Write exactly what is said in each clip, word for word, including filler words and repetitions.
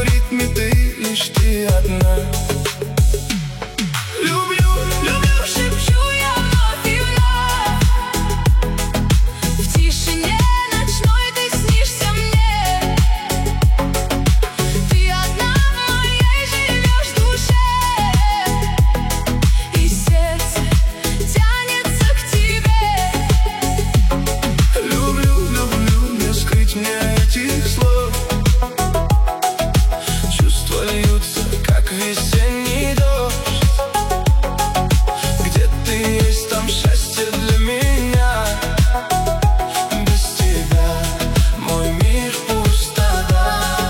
ритме ты, лишь ты одна. Люблю, люблю, шепчу я вновь и вновь. В тишине ночной ты снишься мне. Ты одна в моей живешь душе, и сердце тянется к тебе. Люблю, люблю, не скрыть мне этих слов. Чувства льются, как весенний дождь. Где ты есть, там счастье для меня. Без тебя мой мир пустота.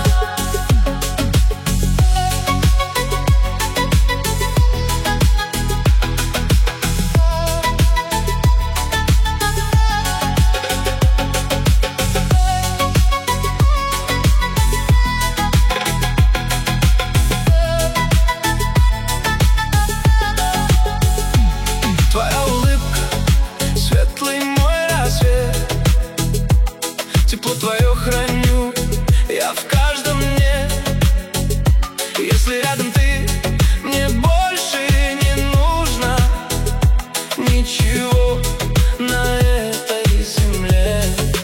Твоя улыбка, светлый мой рассвет. Тепло твое храню я в каждом дне. Если рядом ты, мне больше не нужно ничего на этой земле.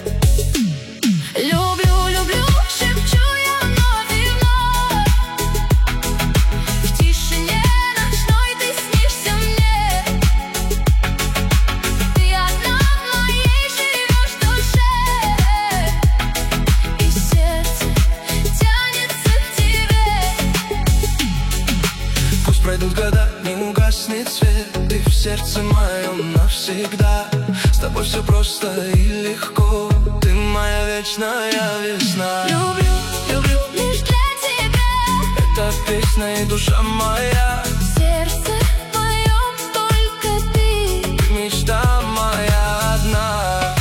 Люблю, люблю, шепчу я вновь и вновь. В тишине ночной ты снишься мне. Ты одна в моей живешь душе, и сердце тянется к тебе. Пусть пройдут года, не угаснет свет. Ты в сердце моем навсегда. С тобой все просто и легко. Ты моя вечная весна. Люблю, люблю лишь для тебя. Это песня и душа моя. В сердце моем только ты. Ты мечта моя одна.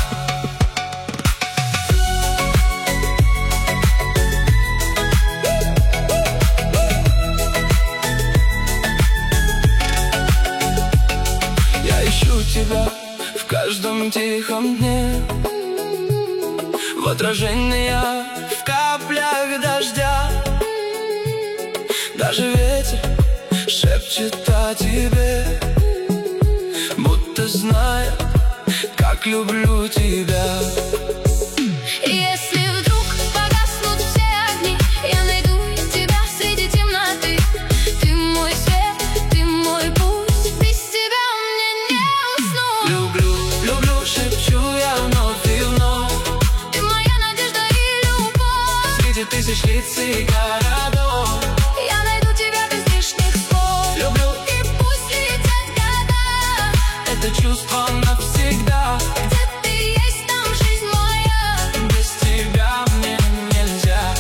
Я ищу тебя в каждом тихом дне. В отражении я, в каплях дождя. Даже ветер шепчет о тебе, будто знает, как люблю тебя. Если вдруг погаснут все огни, я найду тебя среди темноты. Ты мой свет, ты мой путь, без тебя мне не уснуть. Люблю, люблю, шепчу я вновь и вновь. Ты моя надежда и любовь. Среди тысяч лиц и городов я найду тебя без лишних слов. Люблю, и пусть летят года. Это чувство навсегда. Где ты есть, там жизнь моя. Без тебя мне нельзя.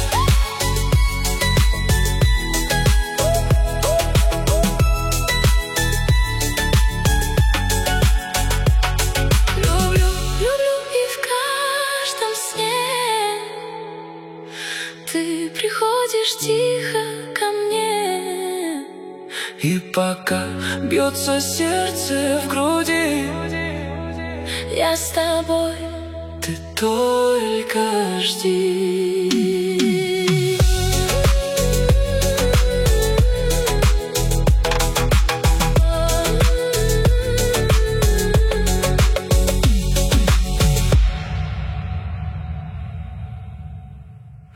Люблю, люблю, и в каждом сне ты приходишь тихо ко мне. И пока бьется сердце в груди, я с тобой, ты только жди.